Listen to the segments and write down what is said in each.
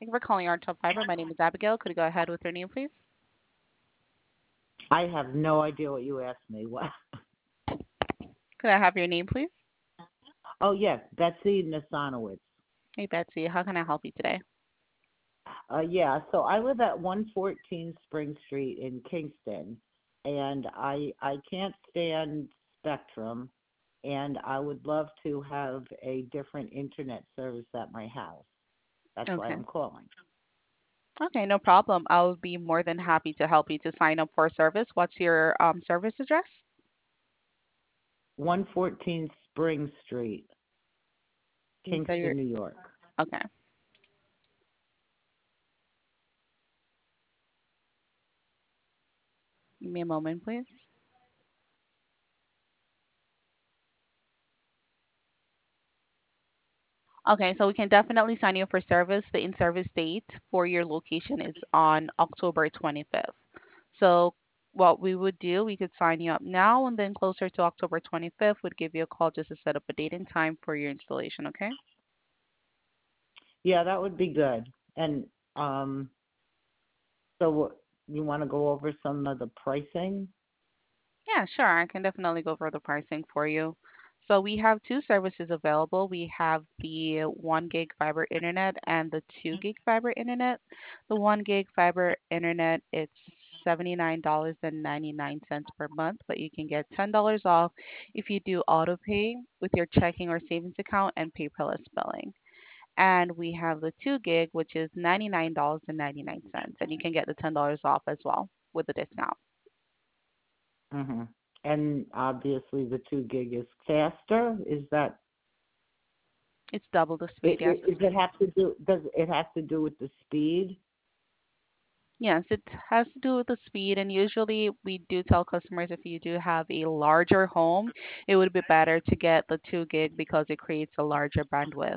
Thank you for calling our top fiber. My name is Abigail. Could you go ahead with your name, please? I have no idea what you asked me. What? Could I have your name, please? Oh, yes, Betsy Nasanowitz. Hey, Betsy. How can I help you today? Yeah, so I live at 114 Spring Street in Kingston, and I can't stand Spectrum, and I would love to have a different internet service at my house. That's why Okay. I'm calling. Okay, no problem. I'll be more than happy to help you to sign up for a service. What's your service address? 114 Spring Street, So you're Kingston, New York. okay. Give me a moment, please. Okay, so we can definitely sign you up for service. The in-service date for your location is on October 25th. So what we would do, we could sign you up now, and then closer to October 25th, would give you a call just to set up a date and time for your installation, okay? Yeah, that would be good. And um, you want to go over some of the pricing? Yeah, sure. I can definitely go over the pricing for you. So we have two services available. We have the 1 gig fiber internet and the 2 gig fiber internet. The 1 gig fiber internet, it's $79.99 per month, but you can get $10 off if you do auto pay with your checking or savings account and paperless billing. And we have the 2 gig, which is $99.99, and you can get the $10 off as well with the discount. Hmm. And obviously the 2 gig is faster. Is that It's double the speed, yes. is it have to do? Does it have to do with the speed? Yes, it has to do with the speed, and usually we do tell customers if you do have a larger home, it would be better to get the 2 gig because it creates a larger bandwidth.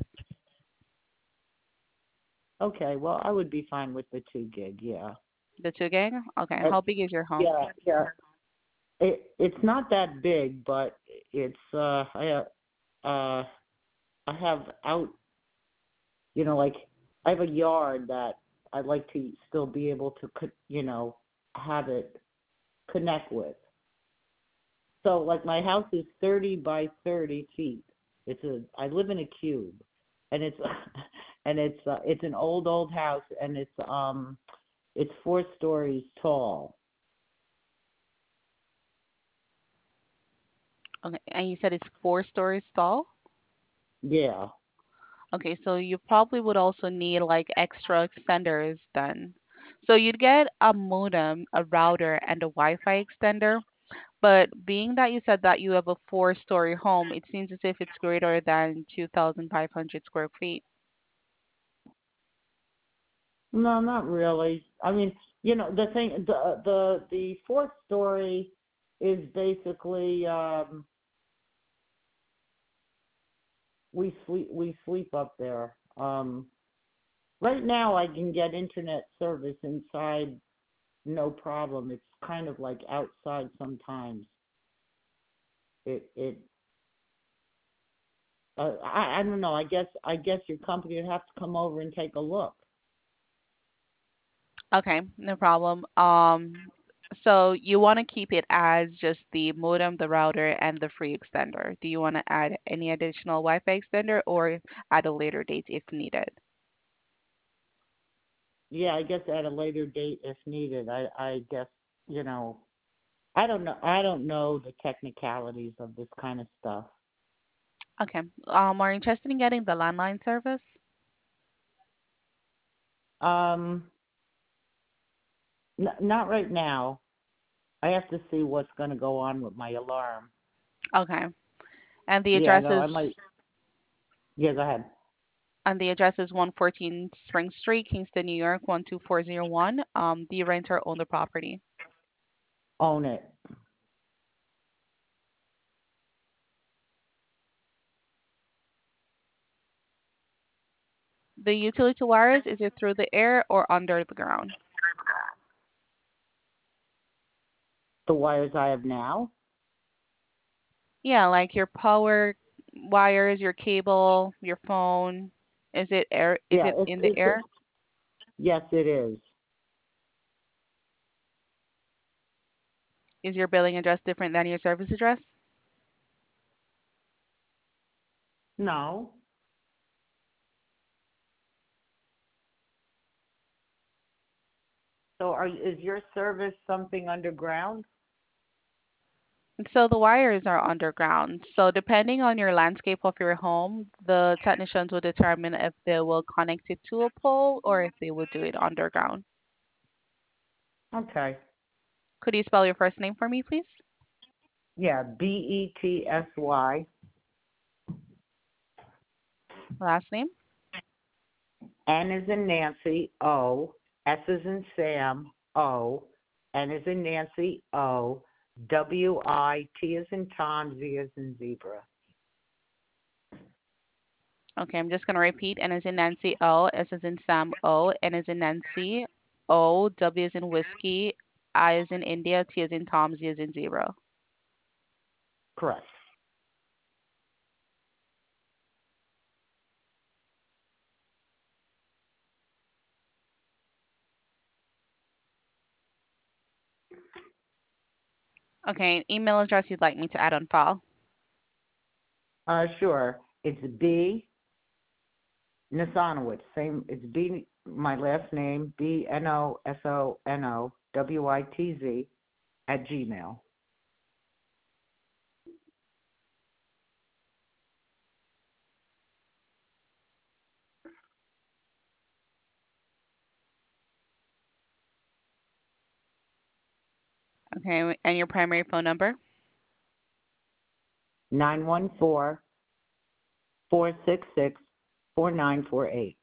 Okay, well I would be fine with the 2 gig. Yeah. The 2 gig? Okay. Uh, How big is your home? yeah, yeah. It's not that big, but it's uh I have out like I have a yard that I'd like to still be able to have it connect with. So like my house is 30 by 30 feet. I live in a cube, and it's it's an old house, and it's 4 stories tall. Okay. And you said it's 4 stories tall? Yeah. Okay, so you probably would also need like extra extenders then. So you'd get a modem, a router, and a Wi-Fi extender. But being that you said that you have a 4-story home, it seems as if it's greater than 2,500 square feet. No, not really. I mean, the thing, the fourth story is basically we sleep up there. Right now I can get internet service inside, no problem. It's kind of like outside sometimes. It I don't know. I guess your company would have to come over and take a look. Okay, no problem. So you want to keep it as just the modem, the router, and the free extender. Do you want to add any additional Wi-Fi extender or at a later date if needed? Yeah, I guess at a later date if needed. I guess, you know, I don't know the technicalities of this kind of stuff. Okay. Are you interested in getting the landline service? Um, not right now. I have to see what's going to go on with my alarm. Okay. And the Yeah, address no, is I might. Yeah, go ahead. 114 Spring Street, Kingston, New York 12401. Do you rent or own the property? Own it. The utility wires, is it through the air or under the ground? The wires I have now. Yeah, like your power wires, your cable, your phone. Is it Yeah, in the it's air? Yes, it is. Is your billing address different than your service address? No. So is your service something underground? So the wires are underground. So depending on your landscape of your home, the technicians will determine if they will connect it to a pole or if they will do it underground. Okay. Could you spell your first name for me, please? Yeah, Betsy. Last name? N is in Nancy, O. S is in Sam, O. N is in Nancy, O. W T is in Tom, Z is in zebra. Okay, I'm just going to repeat. N is in Nancy, O. S is in Sam, O. N is in Nancy, O. W is in whiskey. I is in India. T is in Tom. Z is in zero. Correct. Okay, email address you'd like me to add on file. Sure. It's B Nasanowitz. Same. It's B. My last name BNOSONOWITZ at Gmail. Okay, and your primary phone number? 914-466-4948.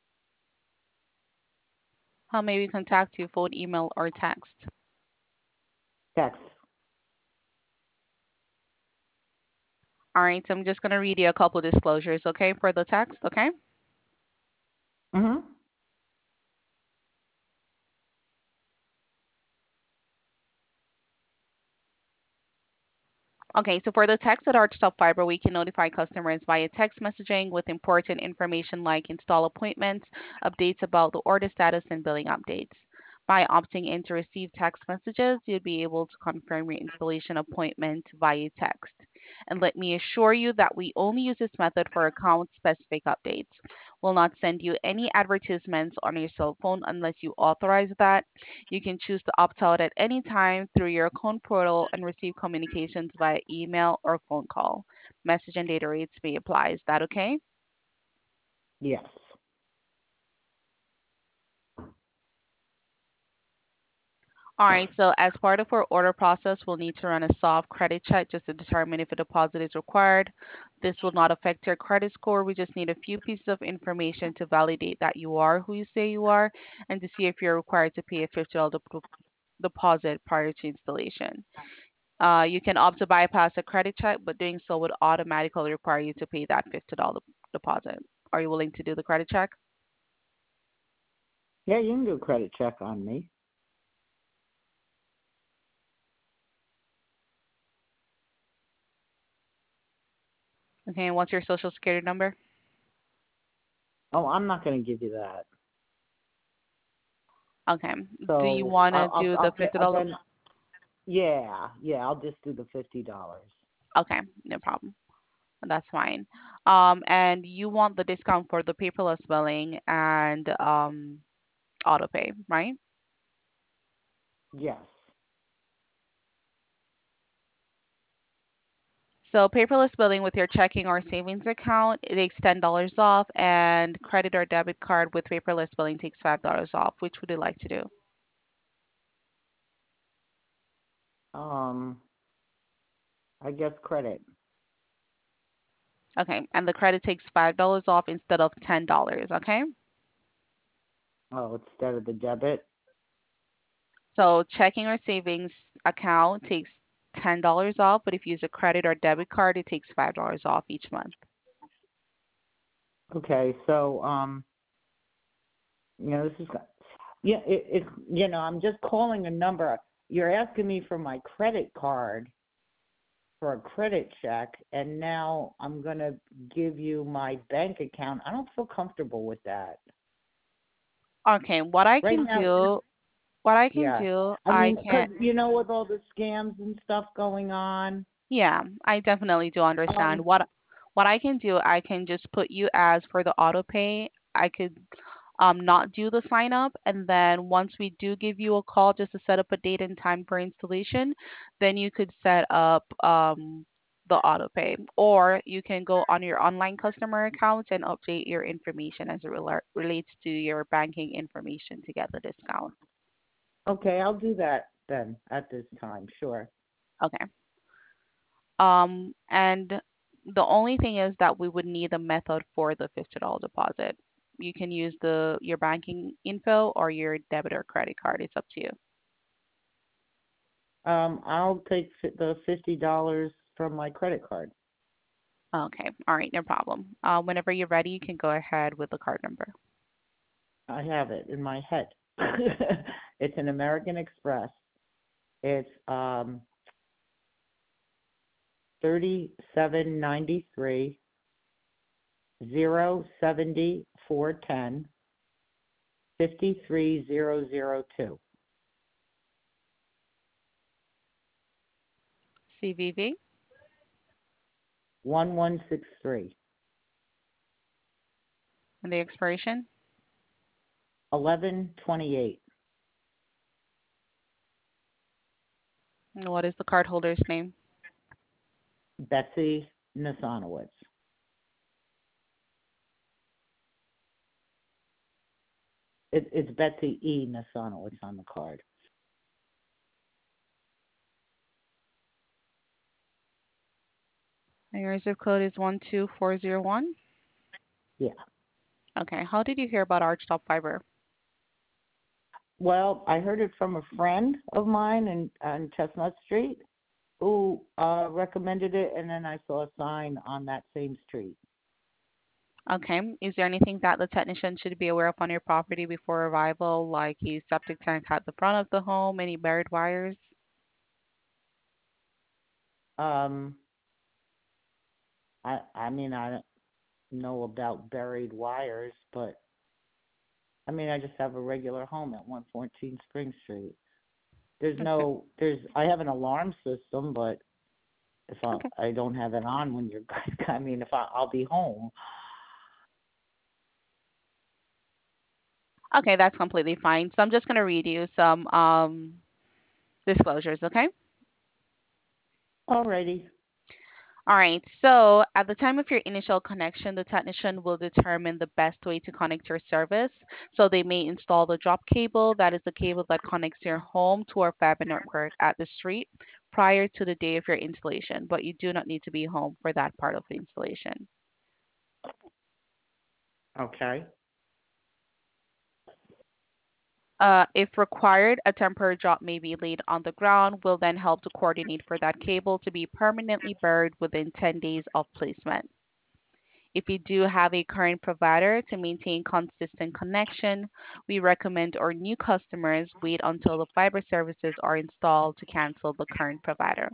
How may we contact you? Phone, email, or text? Text. All right, so I'm just going to read you a couple disclosures, okay, for the text, okay? Mhm. Okay, so for the text at Archtop Fiber, we can notify customers via text messaging with important information like install appointments, updates about the order status, and billing updates. By opting in to receive text messages, you'll be able to confirm your installation appointment via text. And let me assure you that we only use this method for account-specific updates. We'll not send you any advertisements on your cell phone unless you authorize that. You can choose to opt out at any time through your account portal and receive communications via email or phone call. Message and data rates may apply. Is that okay? Yes. All right, so as part of our order process, we'll need to run a soft credit check just to determine if a deposit is required. This will not affect your credit score. We just need a few pieces of information to validate that you are who you say you are and to see if you're required to pay a $50 deposit prior to installation. You can opt to bypass a credit check, but doing so would automatically require you to pay that $50 deposit. Are you willing to do the credit check? Yeah, you can do a credit check on me. Okay, and what's your social security number? Oh, I'm not going to give you that. Okay. Do you So want to I'll do the I'll $50? then. Yeah. I'll just do the $50. Okay, no problem. That's fine. And you want the discount for the paperless billing and auto pay, right? Yes. So paperless billing with your checking or savings account, it takes $10 off, and credit or debit card with paperless billing takes $5 off. Which would you like to do? Um, I guess credit. Okay, and the credit takes $5 off instead of $10, okay? Oh, instead of the debit. So checking or savings account takes $10 off, but if you use a credit or debit card, it takes $5 off each month. Okay, so this is yeah. I'm just calling a number. You're asking me for my credit card for a credit check, and now I'm gonna give you my bank account. I don't feel comfortable with that. Okay, what I Right can now, do, what I can yeah. do, I I mean, 'cause can, with all the scams and stuff going on. yeah, I definitely do understand. Um, What I can do, I can just put you as for the auto pay. I could not do the sign up, and then once we do give you a call just to set up a date and time for installation, then you could set up the auto pay, or you can go on your online customer account and update your information as it relates to your banking information to get the discount. okay, I'll do that then at this time. Sure. Okay. And the only thing is that we would need a method for the $50 deposit. You can use the your banking info or your debit or credit card. It's up to you. I'll take the $50 from my credit card. Okay. All right. No problem. Whenever you're ready, you can go ahead with the card number. I have it in my head. It's an American Express. It's 3793 070 410 53002. CVV 1163 and the expiration. 1128. And what is the cardholder's name? Betsy Nasanowitz. It's Betsy E. Nasanowitz on the card. And your zip code is 12401. Yeah. Okay. How did you hear about Archtop Fiber? Well, I heard it from a friend of mine on Chestnut Street who recommended it, and then I saw a sign on that same street. Okay. Is there anything that the technician should be aware of on your property before arrival, like a septic tank at the front of the home, any buried wires? Um, I mean, I don't know about buried wires, but I mean, I just have a regular home at 114 Spring Street. Okay. I have an alarm system, but if Okay. I don't have it on when you're, I mean, if I'll be home. Okay, that's completely fine. So I'm just going to read you some disclosures, okay? Alrighty. All right. So at the time of your initial connection, the technician will determine the best way to connect your service. So they may install the drop cable, that is the cable that connects your home to our fiber network at the street prior to the day of your installation, but you do not need to be home for that part of the installation. Okay. If required, a temporary drop may be laid on the ground. Will then help to coordinate for that cable to be permanently buried within 10 days of placement. If you do have a current provider to maintain consistent connection, we recommend our new customers wait until the fiber services are installed to cancel the current provider.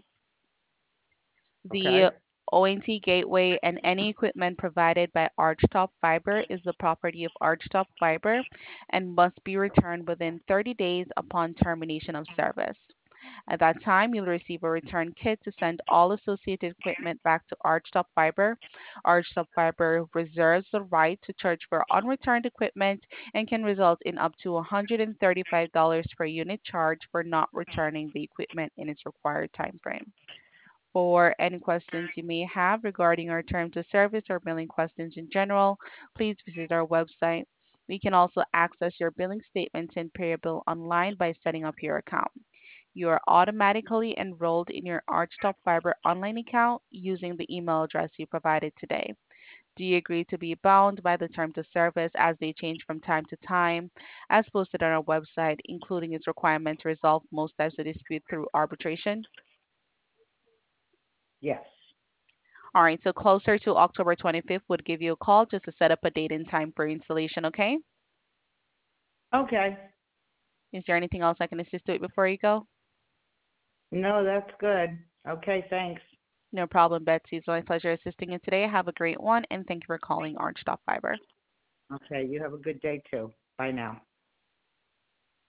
The Okay. ONT gateway and any equipment provided by Archtop Fiber is the property of Archtop Fiber and must be returned within 30 days upon termination of service. At that time, you'll receive a return kit to send all associated equipment back to Archtop Fiber. Archtop Fiber reserves the right to charge for unreturned equipment and can result in up to $135 per unit charge for not returning the equipment in its required time frame. For any questions you may have regarding our terms of service or billing questions in general, please visit our website. We can also access your billing statements and pay your bill online by setting up your account. You are automatically enrolled in your Archtop Fiber online account using the email address you provided today. Do you agree to be bound by the terms of service as they change from time to time, as posted on our website, including its requirement to resolve most types of dispute through arbitration? Yes. All right, so closer to October 25th would give you a call just to set up a date and time for installation, okay? Okay. Is there anything else I can assist you with before you go? No, that's good. Okay, thanks. No problem, Betsy. It's my pleasure assisting you today. Have a great one, and thank you for calling Orange Stop Fiber. Okay, you have a good day too. Bye now.